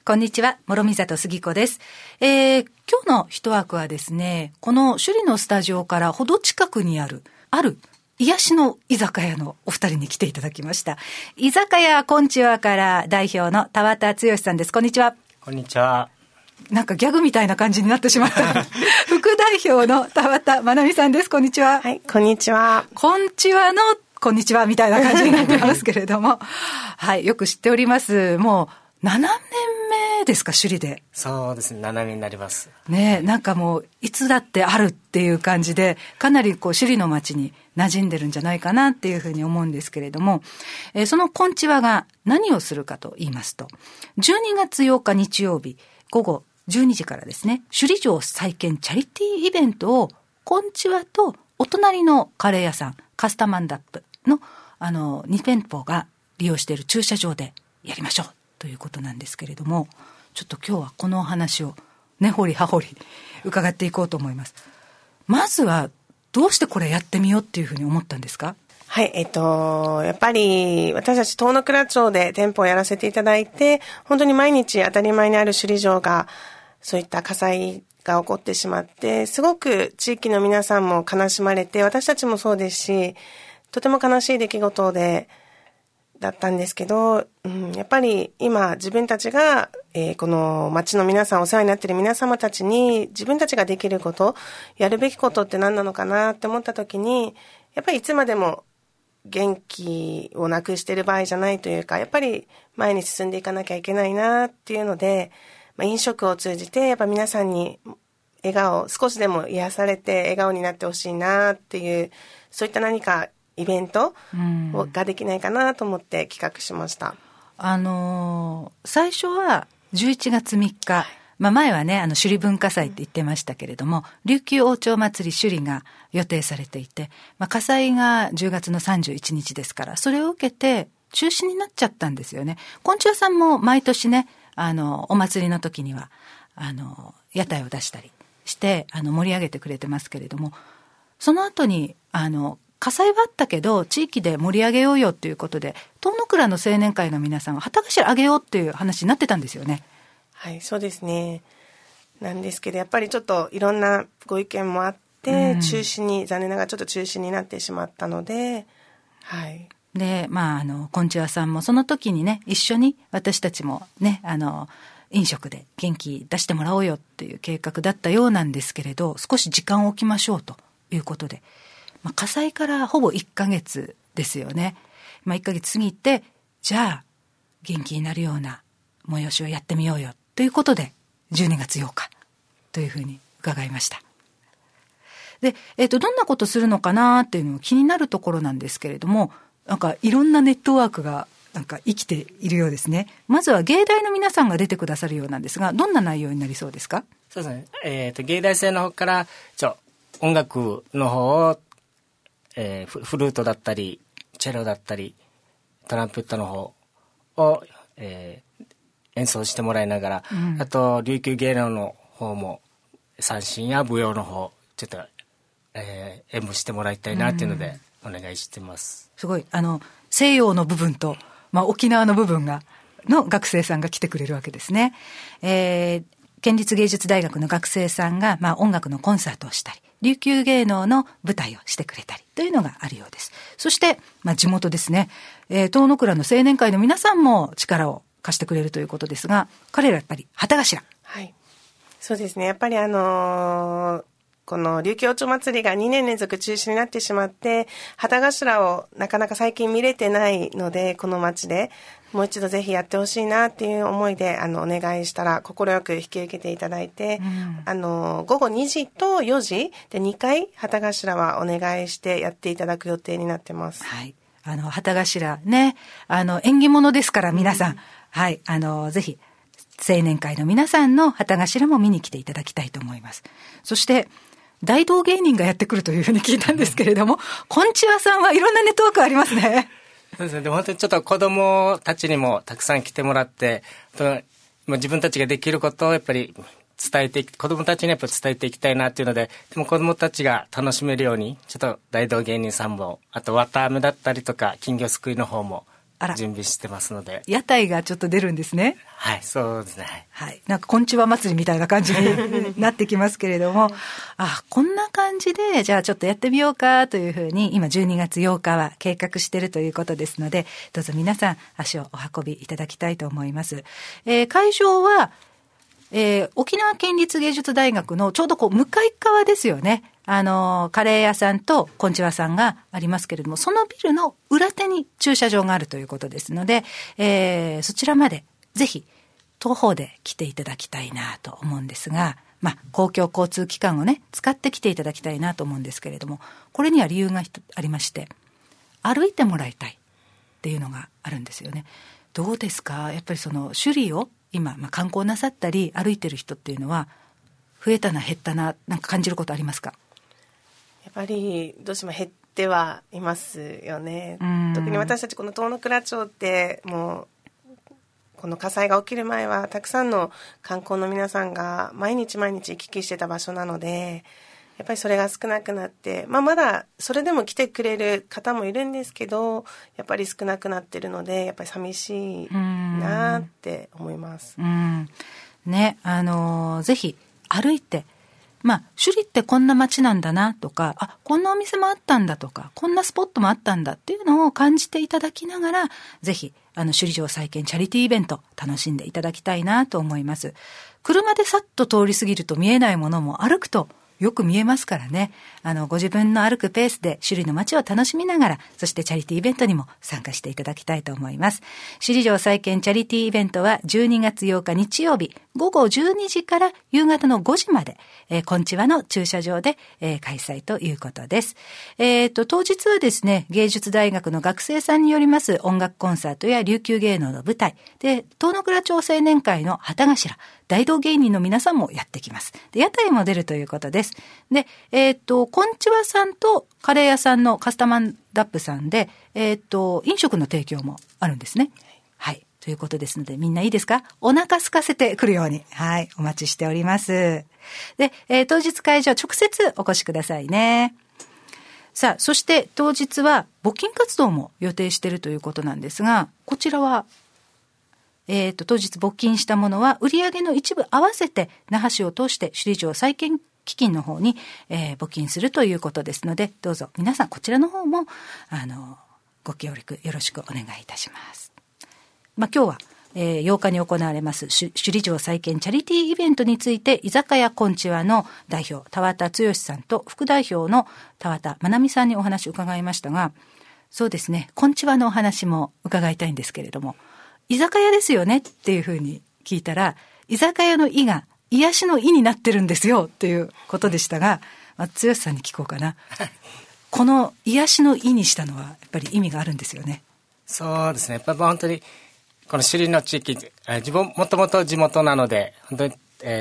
こんにちは、諸見里杉子です。今日の一枠はですね、この首里のスタジオからほど近くにある癒しの居酒屋のお二人に来ていただきました。居酒屋こんちわから代表の田畑剛さんです。こんにちは。 こんにちは。 なんかギャグみたいな感じになってしまった。副代表の田畑まなみさんです。こんにちは。 はい、こんにちは。 こんちわのこんにちはみたいな感じになってますけれども、はい、よく知っております。もう7年目ですか、首里で。 そうですね、7年になりますね。なんかもういつだってあるっていう感じで、かなりこう首里の街に馴染んでるんじゃないかなっていうふうに思うんですけれども、そのこんちわが何をするかと言いますと、12月8日日曜日午後12時からですね、首里城再建チャリティーイベントをこんちわとお隣のカレー屋さんカスタマンダップの2店舗が利用している駐車場でやりましょうということなんですけれども、ちょっと今日はこのお話を根掘り葉掘り伺っていこうと思います。まずはどうしてこれやってみようっていうふうに思ったんですか？ はい、やっぱり私たち遠野倉町で店舗をやらせていただいて、本当に毎日当たり前にある首里城がそういった火災が起こってしまって、すごく地域の皆さんも悲しまれて、私たちもそうですし、とても悲しい出来事だったんですけど、やっぱり今自分たちが、この町の皆さん、お世話になっている皆様たちに自分たちができること、やるべきことって何なのかなって思った時に、やっぱりいつまでも元気をなくしている場合じゃないというか、やっぱり前に進んでいかなきゃいけないなっていうので、飲食を通じてやっぱ皆さんに笑顔、少しでも癒されて笑顔になってほしいなっていう、そういった何かイベントができないかなと思って企画しました。 最初は11月3日、前はね、首里文化祭って言ってましたけれども、琉球王朝祭り首里が予定されていて、火災が10月の31日ですから、それを受けて中止になっちゃったんですよね。こんちわさんも毎年ね、お祭りの時には、屋台を出したりして、盛り上げてくれてますけれども、その後に、火災はあったけど地域で盛り上げようよっていうことで、遠野倉の青年会の皆さんは旗頭あげようっていう話になってたんですよね。 はい、そうですね。なんですけど、やっぱりちょっといろんなご意見もあって、残念ながらちょっと中止になってしまったので、はい。 で、こんちわさんもその時にね、一緒に私たちもね、飲食で元気出してもらおうよっていう計画だったようなんですけれど、少し時間を置きましょうということで、火災からほぼ1ヶ月ですよね。1ヶ月過ぎて、じゃあ元気になるような催しをやってみようよということで、12月8日というふうに伺いました。で、どんなことするのかなっていうのも気になるところなんですけれども、なんかいろんなネットワークがなんか生きているようですね。まずは芸大の皆さんが出てくださるようなんですが、どんな内容になりそうですか？ そうですね。芸大生の方から音楽の方をフルートだったりチェロだったりトランペットの方を、演奏してもらいながら、あと琉球芸能の方も三線や舞踊の方ちょっと、演舞してもらいたいなっていうのでお願いしてます。 すごい西洋の部分と、沖縄の部分の学生さんが来てくれるわけですね。県立芸術大学の学生さんが、音楽のコンサートをしたり、琉球芸能の舞台をしてくれたりというのがあるようです。そして、地元ですね、遠野倉の青年会の皆さんも力を貸してくれるということですが、彼らやっぱり旗頭。 はい。そうですね。やっぱりこの琉球王朝祭りが2年連続中止になってしまって、旗頭をなかなか最近見れてないので、この町でもう一度ぜひやってほしいなっていう思いでお願いしたら快く引き受けていただいて、午後2時と4時で2回旗頭はお願いしてやっていただく予定になってます。 はい。旗頭ね、縁起物ですから皆さん、はい、ぜひ青年会の皆さんの旗頭も見に来ていただきたいと思います。そして大道芸人がやってくるというふうに聞いたんですけれども、こんちわさんはいろんなネットワークありますね。 そうですね。で本当にちょっと子供たちにもたくさん来てもらって、自分たちができることをやっぱり子供たちにやっぱ伝えていきたいなっていうので、でも子供たちが楽しめるように、ちょっと大道芸人さんも、あと綿あめだったりとか金魚すくいの方も準備してますので。 屋台がちょっと出るんですね。 はい、そうですね。 はい。なんか、こんちわ祭りみたいな感じになってきますけれども、こんな感じで、じゃあちょっとやってみようかというふうに、今12月8日は計画しているということですので、どうぞ皆さん足をお運びいただきたいと思います。会場は、沖縄県立芸術大学のちょうど向かい側ですよね。カレー屋さんとこんちわさんがありますけれども、そのビルの裏手に駐車場があるということですので、そちらまでぜひ徒歩で来ていただきたいなと思うんですが、公共交通機関をね、使って来ていただきたいなと思うんですけれども、これには理由がありまして、歩いてもらいたいっていうのがあるんですよね。どうですか？やっぱりその首里を今、観光なさったり歩いてる人っていうのは増えたな減ったな、なんか感じることありますか？ やっぱりどうしても減ってはいますよね。特に私たちこの遠野倉町ってもうこの火災が起きる前はたくさんの観光の皆さんが毎日行き来してた場所なので、やっぱりそれが少なくなって、まだそれでも来てくれる方もいるんですけど、やっぱり少なくなってるので、やっぱり寂しいなって思います。 ね、ぜひ歩いて、首里ってこんな街なんだなとか、こんなお店もあったんだとか、こんなスポットもあったんだっていうのを感じていただきながら、ぜひ首里城再建チャリティーイベント楽しんでいただきたいなと思います。車でさっと通り過ぎると見えないものも歩くとよく見えますからね。ご自分の歩くペースで首里の街を楽しみながら、そしてチャリティーイベントにも参加していただきたいと思います。首里城再建チャリティーイベントは12月8日日曜日午後12時から夕方の5時まで、こんちわの駐車場で、開催ということです。当日はですね、芸術大学の学生さんによります音楽コンサートや琉球芸能の舞台で、遠野倉町青年会の旗頭、大道芸人の皆さんもやってきます。で、屋台も出るということです。で、こんちわさんとカレー屋さんのカスタマンダップさんで、飲食の提供もあるんですね。はい。ということですので、みんないいですか？お腹空かせてくるように。はい。お待ちしております。で、当日会場直接お越しくださいね。さあ、そして当日は募金活動も予定しているということなんですが、こちらは、当日募金したものは売上の一部合わせて那覇市を通して首里城再建基金の方に、募金するということですので、どうぞ皆さんこちらの方もご協力よろしくお願いいたします。今日は、8日に行われます首里城再建チャリティーイベントについて、居酒屋こんちわの代表田畑剛さんと副代表の田畑まなみさんにお話を伺いましたが、そうですね、こんちわのお話も伺いたいんですけれども、居酒屋ですよねっていうふうに聞いたら、居酒屋の居が癒しの居になってるんですよっていうことでしたが、剛さんに聞こうかな。この癒しの居にしたのはやっぱり意味があるんですよね。 そうですね。やっぱり本当にこの首里の地域、自分もともと地元なので、本当に、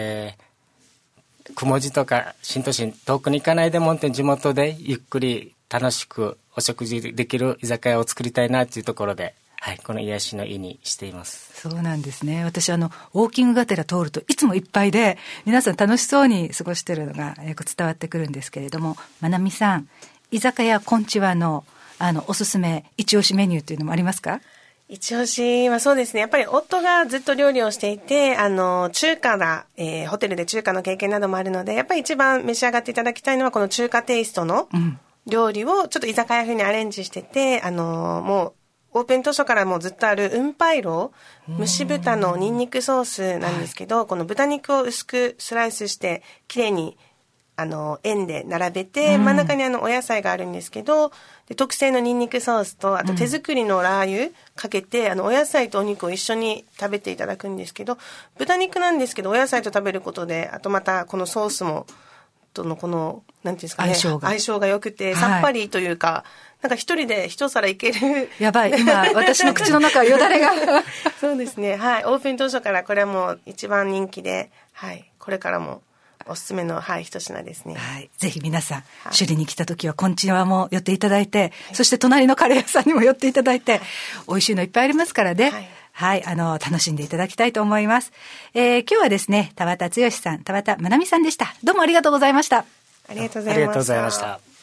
雲路とか新都心遠くに行かないでも本当に地元でゆっくり楽しくお食事できる居酒屋を作りたいなというところで、はい、この癒しの居にしています。 そうなんですね。私ウォーキングがてら通るといつもいっぱいで、皆さん楽しそうに過ごしているのがよく伝わってくるんですけれども、まなみさん、居酒屋こんちわのおすすめ一押しメニューというのもありますか？ 一押しはそうですね。やっぱり夫がずっと料理をしていて、中華が、ホテルで中華の経験などもあるので、やっぱり一番召し上がっていただきたいのはこの中華テイストの料理をちょっと居酒屋風にアレンジしてて、もうオープン当初からもうずっとある雲白炉、蒸し豚のニンニクソースなんですけど、この豚肉を薄くスライスしてきれいに円で並べて、真ん中にお野菜があるんですけど、で特製のニンニクソースと、あと手作りのラー油かけて、お野菜とお肉を一緒に食べていただくんですけど、豚肉なんですけど、お野菜と食べることで、あとまたこのソースも、とのこの、なんていうんですかね、相性が良くて、さっぱりというか、なんか一人で一皿いける。 やばい、今、私の口の中はよだれが。 そうですね、はい。オープン当初からこれはもう一番人気で、はい。これからも、おすすめの、はい、一品ですね。 はい。ぜひ皆さん、首里に来た時はこんちわも寄っていただいて、そして隣のカレー屋さんにも寄っていただいて、美味しいのいっぱいありますからね。はい。楽しんでいただきたいと思います。今日はですね、田畑剛さん、田畑まなみさんでした。どうもありがとうございました。 ありがとうございました。 ありがとうございました。